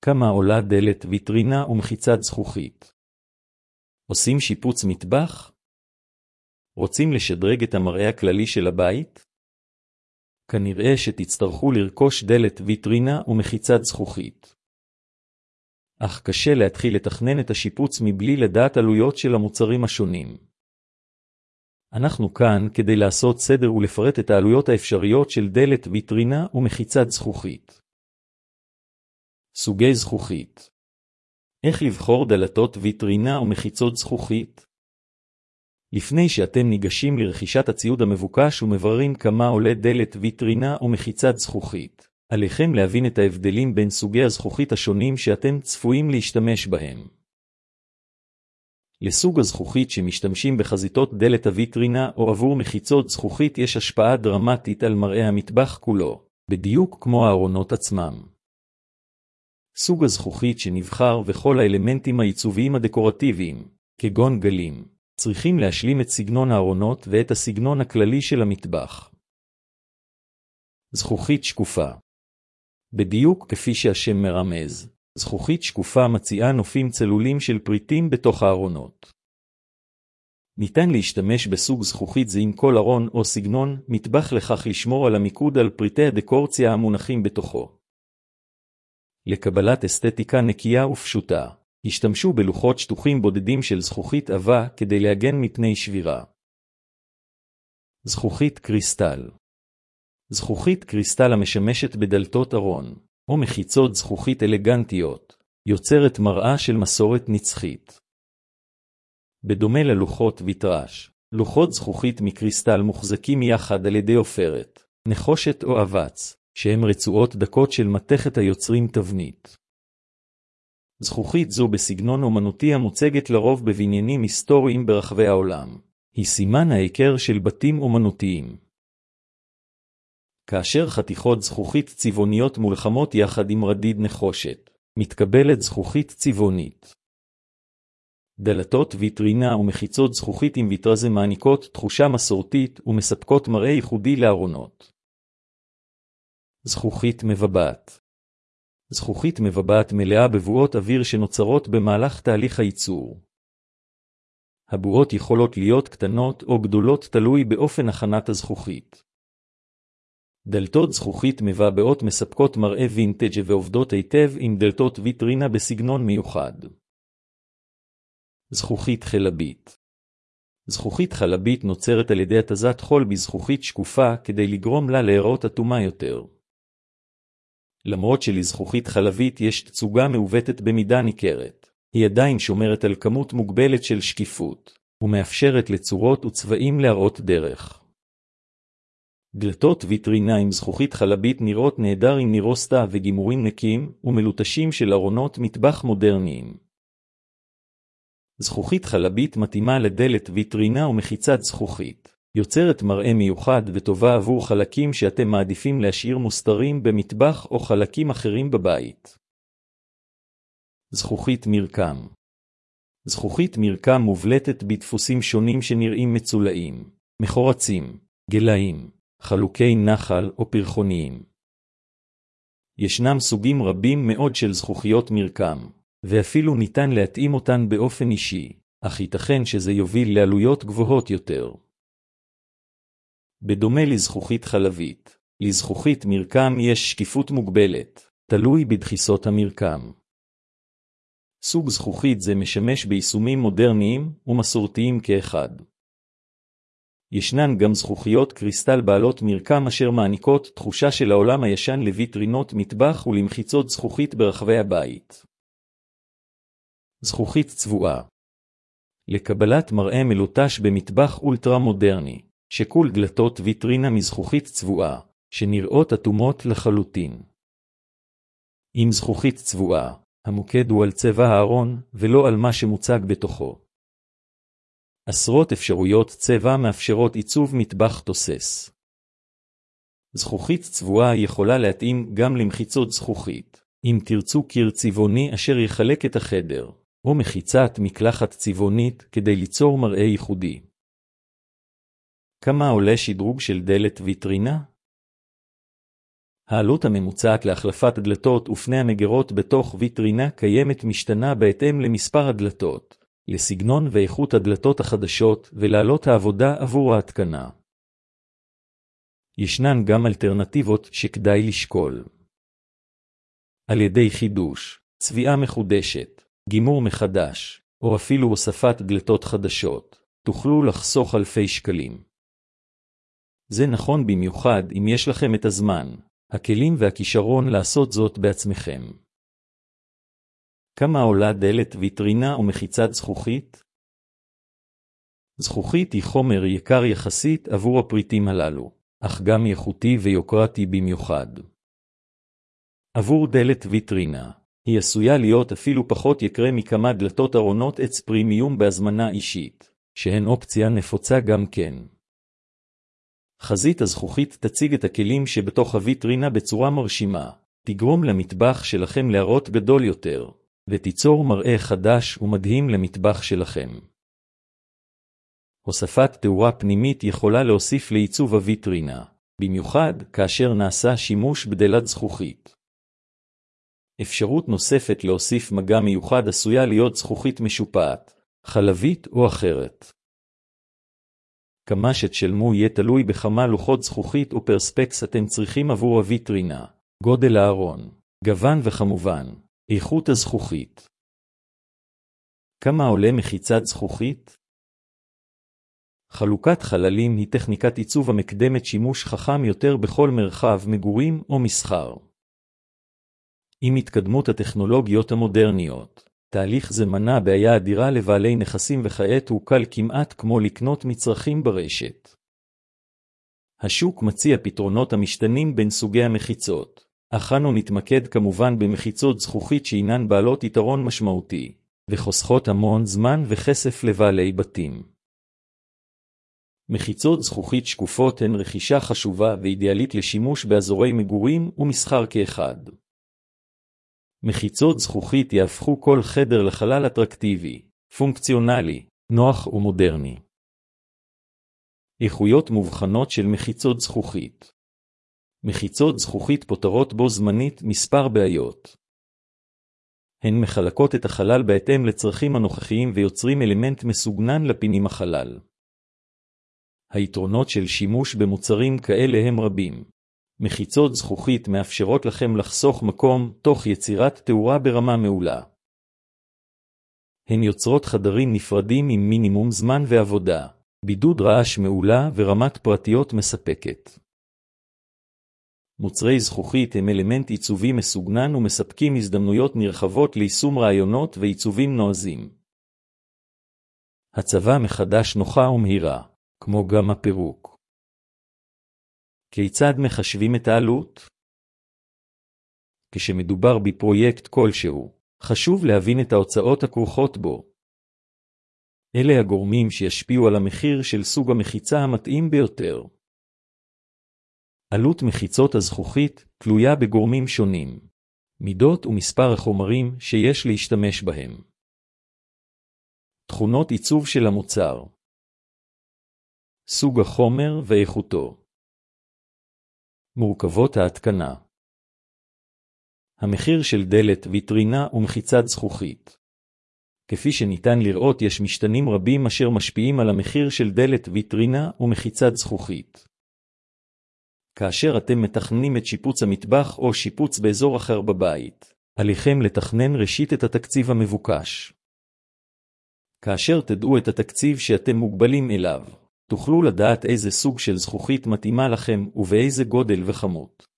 כמה עולה דלת ויטרינה ומחיצת זכוכית? עושים שיפוץ מטבח? רוצים לשדרג את המראה הכללי של הבית? כנראה שתצטרכו לרכוש דלת ויטרינה ומחיצת זכוכית. אך קשה להתחיל לתכנן את השיפוץ מבלי לדעת עלויות של המוצרים השונים. אנחנו כאן כדי לעשות סדר ולפרט את העלויות האפשריות של דלת ויטרינה ומחיצת זכוכית. סוגי זכוכית. איך לבחור דלתות ויטרינה ומחיצות זכוכית? לפני שאתם ניגשים לרכישת הציוד המבוקש ומבררים כמה עולה דלת ויטרינה ומחיצת זכוכית, עליכם להבין את ההבדלים בין סוגי הזכוכית השונים שאתם צפויים להשתמש בהם. לסוג הזכוכית שמשתמשים בחזיתות דלת הוויטרינה או עבור מחיצות זכוכית יש השפעה דרמטית על מראה המטבח כולו, בדיוק כמו הארונות עצמם. סוג הזכוכית שנבחר וכל האלמנטים העיצוביים הדקורטיביים, כגון גלים, צריכים להשלים את סגנון הארונות ואת הסגנון הכללי של המטבח. זכוכית שקופה. בדיוק כפי שהשם מרמז, זכוכית שקופה מציעה נופים צלולים של פריטים בתוך הארונות. ניתן להשתמש בסוג זכוכית זה עם כל ארון או סגנון מטבח לכך לשמור על המיקוד על פריטי הדקורציה המונחים בתוכו. לקבלת אסתטיקה נקייה ופשוטה, השתמשו בלוחות שטוחים בודדים של זכוכית עבה כדי להגן מפני שבירה. זכוכית קריסטל. זכוכית קריסטל המשמשת בדלתות ארון, או מחיצות זכוכית אלגנטיות, יוצרת מראה של מסורת נצחית. בדומה ללוחות ויטראז', לוחות זכוכית מקריסטל מוחזקים יחד על ידי עופרת, נחושת או אבץ, שהם רצועות דקות של מתכת היוצרים תבנית. זכוכית זו בסגנון אומנותי המוצגת לרוב בבניינים היסטוריים ברחבי העולם, היא סימן העיקר של בתים אומנותיים. כאשר חתיכות זכוכית צבעוניות מולחמות יחד עם רדיד נחושת, מתקבלת זכוכית צבעונית. דלתות ויטרינה ומחיצות זכוכית עם ויטרזה מעניקות תחושה מסורתית ומספקות מראה ייחודי לארונות. זכוכית מבבעת. זכוכית מבבעת מלאה בבועות אוויר שנוצרות במהלך תהליך הייצור. הבועות יכולות להיות קטנות או גדולות תלוי באופן הכנת הזכוכית. דלתות זכוכית מבבעות מספקות מראה וינטג' ועובדות היטב עם דלתות ויטרינה בסגנון מיוחד. זכוכית חלבית. זכוכית חלבית נוצרת על ידי התזת חול בזכוכית שקופה כדי לגרום לה להיראות אטומה יותר. למרות שלזכוכית חלבית יש תצוגה מעוותת במידה ניכרת, היא עדיין שומרת על כמות מוגבלת של שקיפות, ומאפשרת לצורות וצבעים להראות דרך. דלתות ויטרינה עם זכוכית חלבית נראות נהדר עם נירוסטה וגימורים נקיים ומלוטשים של ארונות מטבח מודרניים. זכוכית חלבית מתאימה לדלת ויטרינה ומחיצת זכוכית, יוצרת מראה מיוחד וטובה עבור חלקים שאתם מעדיפים להשאיר מוסתרים במטבח או חלקים אחרים בבית. זכוכית מרקם. זכוכית מרקם מובלטת בדפוסים שונים שנראים מצולעים, מחורצים, גלאים, חלוקי נחל או פרחוניים. ישנם סוגים רבים מאוד של זכוכיות מרקם, ואפילו ניתן להתאים אותן באופן אישי, אך ייתכן שזה יוביל לעלויות גבוהות יותר. בדומה לזכוכית חלבית, לזכוכית מרקם יש שקיפות מוגבלת, תלוי בדחיסות המרקם. סוג זכוכית זה משמש ביישומים מודרניים ומסורתיים כאחד. ישנן גם זכוכיות קריסטל בעלות מרקם אשר מעניקות תחושה של העולם הישן לויטרינות מטבח ולמחיצות זכוכית ברחבי הבית. זכוכית צבועה. לקבלת מראה מלוטש במטבח אולטרה מודרני, שקול דלתות ויטרינה מזכוכית צבועה, שנראות אטומות לחלוטין. עם זכוכית צבועה, המוקד הוא על צבע הארון ולא על מה שמוצג בתוכו. עשרות אפשרויות צבע מאפשרות עיצוב מטבח תוסס. זכוכית צבועה יכולה להתאים גם למחיצות זכוכית, אם תרצו קיר צבעוני אשר יחלק את החדר, או מחיצת מקלחת צבעונית כדי ליצור מראה ייחודי. כמה עולה שדרוג של דלת ויטרינה? העלות הממוצעת להחלפת דלתות ופני המגירות בתוך ויטרינה קיימת משתנה בהתאם למספר הדלתות, לסגנון ואיכות הדלתות החדשות ולעלות העבודה עבור ההתקנה. ישנן גם אלטרנטיבות שכדאי לשקול. על ידי חידוש, צביעה מחודשת, גימור מחדש, או אפילו הוספת דלתות חדשות, תוכלו לחסוך אלפי שקלים. זה נכון במיוחד אם יש לכם את הזמן, הכלים והכישרון לעשות זאת בעצמכם. כמה עולה דלת ויטרינה ומחיצת זכוכית? זכוכית היא חומר יקר יחסית עבור הפריטים הללו, אך גם איכותי ויוקרתי במיוחד. עבור דלת ויטרינה, היא עשויה להיות אפילו פחות יקרה מכמה דלתות ארונות עץ פרימיום בהזמנה אישית, שהן אופציה נפוצה גם כן. חזית הזכוכית תציג את הכלים שבתוך הויטרינה בצורה מרשימה, תגרום למטבח שלכם להראות גדול יותר, ותיצור מראה חדש ומדהים למטבח שלכם. הוספת תאורה פנימית יכולה להוסיף לעיצוב הויטרינה, במיוחד כאשר נעשה שימוש בדלת זכוכית. אפשרות נוספת להוסיף מגע מיוחד עשויה להיות זכוכית משופעת, חלבית או אחרת. כמה שתשלמו יהיה תלוי בכמה לוחות זכוכית או פרספקס אתם צריכים עבור הויטרינה, גודל הארון, גוון וכמובן, איכות הזכוכית. כמה עולה מחיצת זכוכית? חלוקת חללים היא טכניקת עיצוב המקדמת שימוש חכם יותר בכל מרחב מגורים או מסחר. עם התקדמות הטכנולוגיות המודרניות, תהליך זה מנע בעיה אדירה לבעלי נכסים וכעת הוא קל כמעט כמו לקנות מצרכים ברשת. השוק מציע פתרונות המשתנים בין סוגי המחיצות, אך אנו נתמקד כמובן במחיצות זכוכית שהינן בעלות יתרון משמעותי, וחוסכות המון זמן וכסף לבעלי בתים. מחיצות זכוכית שקופות הן רכישה חשובה ואידיאלית לשימוש באזורי מגורים ומסחר כאחד. מחיצות זכוכית יהפכו כל חדר לחלל אטרקטיבי, פונקציונלי, נוח ומודרני. איכויות מובחנות של מחיצות זכוכית. מחיצות זכוכית פותרות בו זמנית מספר בעיות. הן מחלקות את החלל בהתאם לצרכים הנוכחיים ויוצרים אלמנט מסוגנן לפינים החלל. היתרונות של שימוש במוצרים כאלה הם רבים. מחיצות זכוכית מאפשרות לכם לחסוך מקום תוך יצירת תאורה ברמה מעולה. הן יוצרות חדרים נפרדים עם מינימום זמן ועבודה, בידוד רעש מעולה ורמת פרטיות מספקת. מוצרי זכוכית הם אלמנט עיצובי מסוגנן ומספקים הזדמנויות נרחבות ליישום רעיונות ועיצובים נועזים. הצבה מחדש נוחה ומהירה, כמו גם הפירוק. כיצד מחשבים את העלות? כשמדובר בפרויקט כלשהו, חשוב להבין את ההוצאות הכרוכות בו. אלה הגורמים שישפיעו על המחיר של סוג המחיצה המתאים ביותר. עלות מחיצות הזכוכית תלויה בגורמים שונים, מידות ומספר החומרים שיש להשתמש בהם. תכונות עיצוב של המוצר. סוג החומר ואיכותו. מורכבות ההתקנה. המחיר של דלת ויטרינה ומחיצת זכוכית. כפי שניתן לראות יש משתנים רבים אשר משפיעים על המחיר של דלת ויטרינה ומחיצת זכוכית. כאשר אתם מתכננים את שיפוץ המטבח או שיפוץ באזור אחר בבית, עליכם לתכנן ראשית את התקציב המבוקש. כאשר תדעו את התקציב שאתם מוגבלים אליו, תוכלו לדעת איזה סוג של זכוכית מתאימה לכם ובאיזה גודל וכמות.